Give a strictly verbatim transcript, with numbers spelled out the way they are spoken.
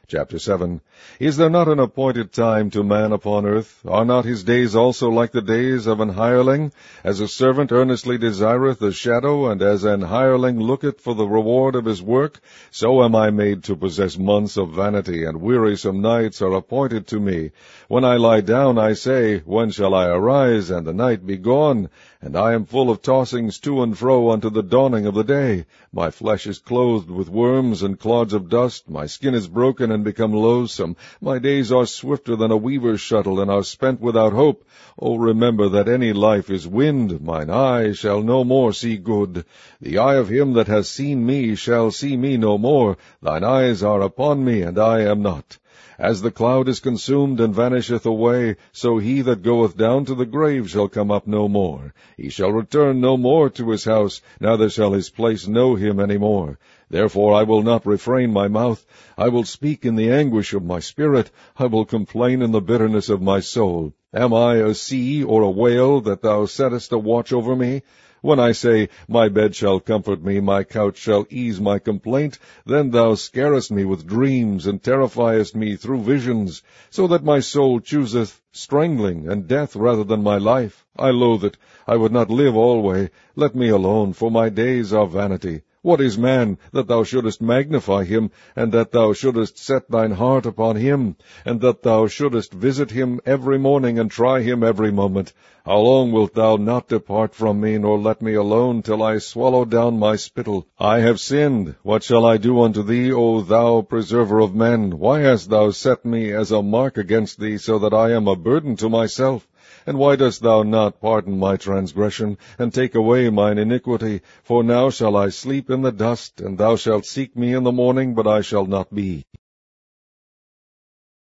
Chapter seven. Is there not an appointed time to man upon earth? Are not his days also like the days of an hireling? As a servant earnestly desireth the shadow, and as an hireling looketh for the reward of his work, so am I made to possess months of vanity, and wearisome nights are appointed to me. When I lie down, I say, When shall I arise, and the night be gone? And I am full of tossings to and fro unto the dawning of the day. My flesh is clothed with worms and clods of dust. My skin is broken and become loathsome. My days are swifter than a weaver's shuttle, and are spent without hope. O remember that any life is wind. Mine eye shall no more see good. The eye of him that has seen me shall see me no more. Thine eyes are upon me, and I am not. As the cloud is consumed and vanisheth away, so he that goeth down to the grave shall come up no more. He shall return no more to his house, neither shall his place know him any more. Therefore I will not refrain my mouth. I will speak in the anguish of my spirit. I will complain in the bitterness of my soul. Am I a sea or a whale, that thou settest a watch over me? When I say, My bed shall comfort me, my couch shall ease my complaint, then thou scarest me with dreams, and terrifiest me through visions, so that my soul chooseth strangling and death rather than my life. I loathe it. I would not live alway. Let me alone, for my days are vanity. What is man, that thou shouldest magnify him, and that thou shouldest set thine heart upon him, and that thou shouldest visit him every morning, and try him every moment? How long wilt thou not depart from me, nor let me alone, till I swallow down my spittle? I have sinned. What shall I do unto thee, O thou preserver of men? Why hast thou set me as a mark against thee, so that I am a burden to myself? And why dost thou not pardon my transgression, and take away mine iniquity? For now shall I sleep in the dust, and thou shalt seek me in the morning, but I shall not be.